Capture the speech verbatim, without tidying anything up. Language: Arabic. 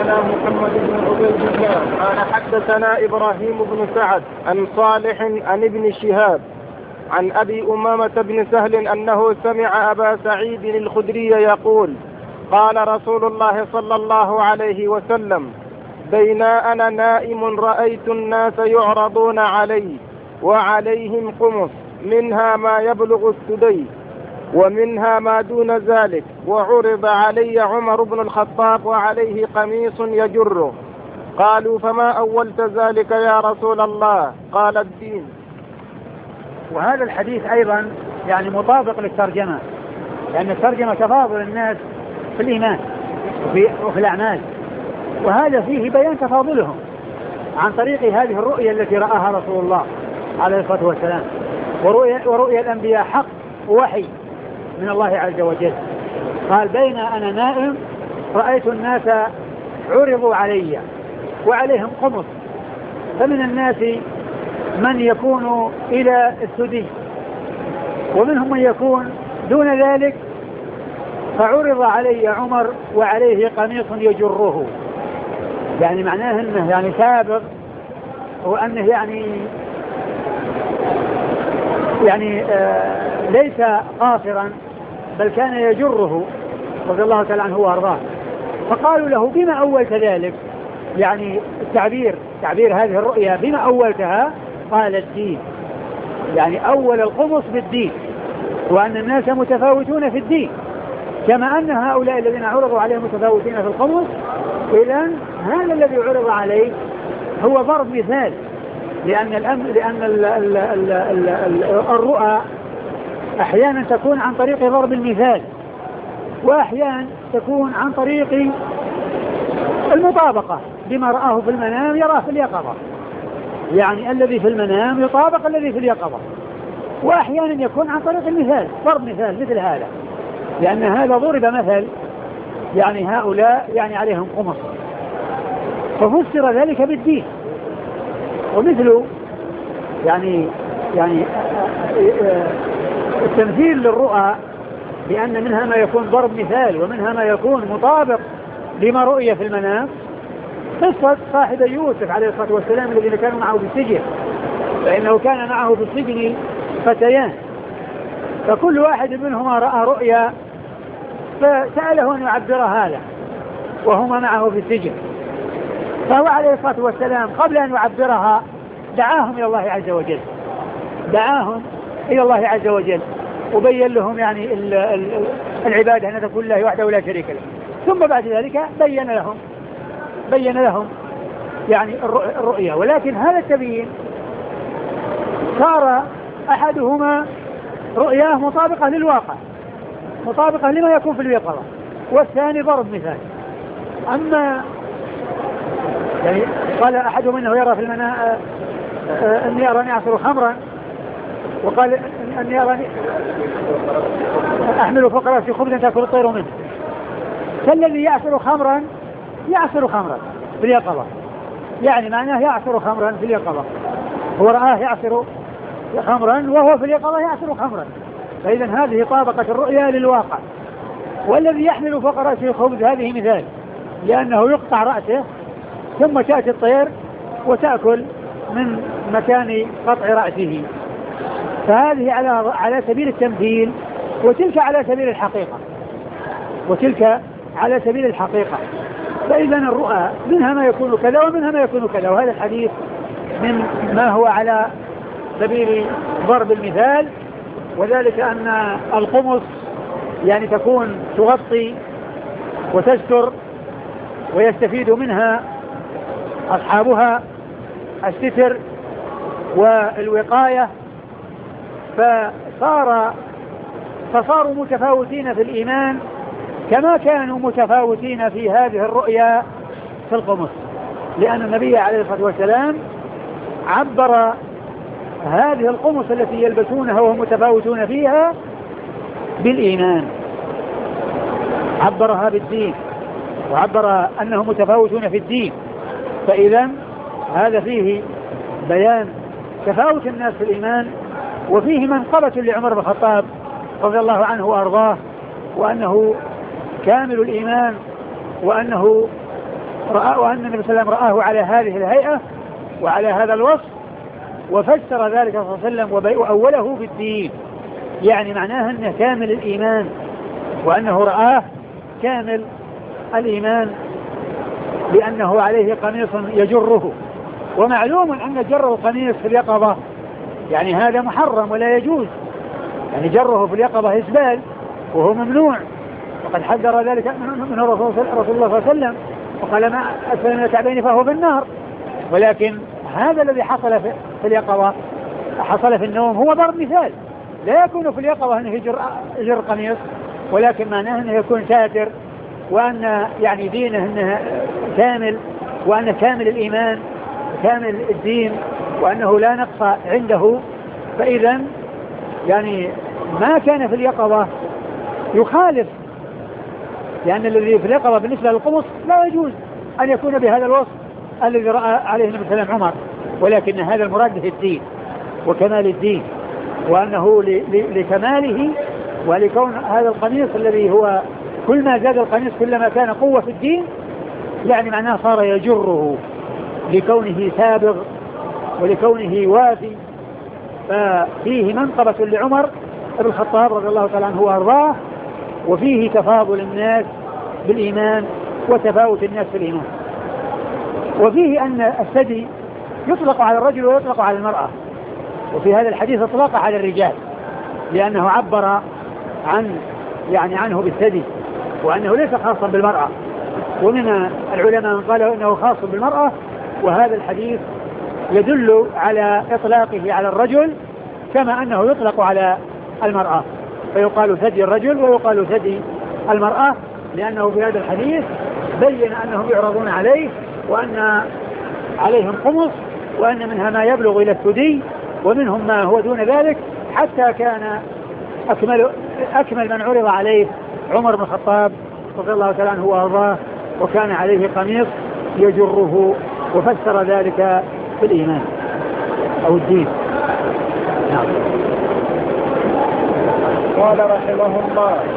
حدثنا محمد بن عبيد الله قال حدثنا إبراهيم بن سعد عن صالح عن ابن شهاب عن أبي أمامة بن سهل أنه سمع أبا سعيد الخدري يقول قال رسول الله صلى الله عليه وسلم بينا أنا نائم رأيت الناس يعرضون علي وعليهم قمص منها ما يبلغ السدي ومنها ما دون ذلك وعرض علي عمر بن الخطاب وعليه قميص يجره. قالوا فما أولت ذلك يا رسول الله؟ قال الدين. وهذا الحديث أيضا يعني مطابق للترجمة، لأن الترجمة تفاضل الناس في الإيمان وفي, وفي الأعمال، وهذا فيه بيان تفاضلهم عن طريق هذه الرؤية التي رآها رسول الله عليه الصلاة والسلام. ورؤية, ورؤية الأنبياء حق ووحي من الله عز وجل. قال بين أنا نائم رأيت الناس عرضوا علي وعليهم قمص، فمن الناس من يكون إلى السدي ومنهم من يكون دون ذلك، فعرض علي عمر وعليه قميص يجره، يعني معناه أنه يعني سابق، وأنه يعني يعني آه ليس قاصرا بل كان يجره رضي الله تعالى عنه وارضاه. فقالوا له بما أولت ذلك، يعني التعبير تعبير هذه الرؤيا بما أولتها؟ قال الدين، يعني أول القمص بالدين، وأن الناس متفاوتون في الدين كما أن هؤلاء الذين عرضوا عليهم متفاوتين في القمص. إذن هذا الذي عرض عليه هو ضرب مثال، لأن الأمر لأن ال ال ال ال ال الرؤى أحيانا تكون عن طريق ضرب المثال، وأحيانا تكون عن طريق المطابقة بما رآه في المنام يراه في اليقظة، يعني الذي في المنام يطابق الذي في اليقظة. وأحيانا يكون عن طريق المثال، ضرب مثال مثل هذا، لأن هذا ضرب مثل، يعني هؤلاء يعني عليهم قمص، ففسر ذلك بالدين. ومثل يعني يعني التمثيل للرؤى بأن منها ما يكون ضرب مثال ومنها ما يكون مطابق لما رؤي في المنام. قصة صاحب يوسف عليه الصلاة والسلام الذين كانوا معه في السجن، فإنه كان معه في السجن فتيان، فكل واحد منهما رأى رؤيا فسأله أن يعبر هذا وهما معه في السجن، فهو عليه الصلاة والسلام قبل أن يعبرها دعاهم إلى الله عز وجل دعاهم إلى الله عز وجل وبين لهم يعني العبادة أن تكون الله وحده لا شريك له. ثم بعد ذلك بين لهم بين لهم يعني الرؤيا. ولكن هذا التبيين صار أحدهما رؤياه مطابقة للواقع، مطابقة لما يكون في اليقظة، والثاني ضرب مثال. أما يعني قال أحدهم إنه يرى في المنام أني أراني أعصر خمرا، وقال أني أراني أحمل فوق رأسي خبزا تأكل الطير منه. فالذي يعصر خمرا يعصر خمرا في اليقظة، يعني معناه يعصر خمرا في اليقظة، هو رآه يعصر خمرا وهو في اليقظة يعصر خمرا. فإذا هذه طابقة الرؤيا للواقع. والذي يحمل فوق رأسه خبز هذه مثال، لأنه يقطع رأسه ثم تأتي الطير وتأكل من مكان قطع رأسه. فهذه على على سبيل التمثيل، وتلك على سبيل الحقيقة وتلك على سبيل الحقيقة. فإذا الرؤى منها ما يكون كذا ومنها ما يكون كذا. وهذا الحديث من ما هو على سبيل ضرب المثال، وذلك أن القمص يعني تكون تغطي وتستر، ويستفيد منها أصحابها الستر والوقاية. فصار فصاروا متفاوتين في الإيمان كما كانوا متفاوتين في هذه الرؤيا في القمص، لأن النبي عليه الصلاة والسلام عبر هذه القمص التي يلبسونها وهم متفاوتون فيها بالإيمان، عبرها بالدين، وعبر أنهم متفاوتون في الدين. فإذا هذا فيه بيان تفاوت الناس في الإيمان، وفيه منقبة لعمر بن الخطاب رضي الله عنه وأرضاه، وأنه كامل الإيمان، وأنه رأى وأن النبي صلى الله عليه وسلم رآه على هذه الهيئة وعلى هذا الوصف، وفسر ذلك صلى الله عليه وسلم وأوله بالدين، يعني معناه أنه كامل الإيمان، وأنه رآه كامل الإيمان لأنه عليه قميص يجره. ومعلوم أن جر القميص في اليقظة يعني هذا محرم ولا يجوز، يعني جره في اليقظة إسبال وهو ممنوع، وقد حذر ذلك من رسول الله صلى الله عليه وسلم وقال ما أسفل من الكعبين فهو في النار. ولكن هذا الذي حصل في اليقظة حصل في النوم هو ضرب مثال، لا يكون في اليقظة أنه يجر, يجر قميص، ولكن معناه أنه يكون ساتر، وأن يعني دينه أنه كامل، وأن كامل الإيمان كامل الدين، وأنه لا نقص عنده. فإذا يعني ما كان في اليقظة يخالف، لأن الذي في اليقظة بالنسبة للقمص لا يجوز أن يكون بهذا الوصف الذي رأى عليه النبي صلى الله عليه وسلم عمر، ولكن هذا المراد في الدين وكمال الدين، وأنه لكماله ولكون هذا القميص الذي هو كل ما زاد القميص كلما كان قوة في الدين، يعني معناه صار يجره لكونه سابغ ولكونه وافي. ففيه منقبة لعمر بن الخطاب رضي الله تعالى عنه وأرضاه، وفيه تفاضل الناس بالإيمان وتفاوت الناس في الإيمان. وفيه أن الثدي يطلق على الرجل ويطلق على المرأة، وفي هذا الحديث اطلق على الرجال لأنه عبر عن يعني عنه بالثدي، وأنه ليس خاصا بالمرأة. ومن العلماء من قالوا أنه خاص بالمرأة، وهذا الحديث يدل على إطلاقه على الرجل كما أنه يطلق على المرأة، فيقال ثدي الرجل ويقال ثدي المرأة، لأنه في هذا الحديث بين أنهم يعرضون عليه وأن عليهم قمص، وأن منها ما يبلغ إلى الثدي ومنهم ما هو دون ذلك، حتى كان أكمل, أكمل من عرض عليه عمر بن الخطاب رضي الله تعالى عنه وأرضاه، وكان عليه قميص يجره، وفسر ذلك في الإيمان أو الدين. نعم. قال رحمه الله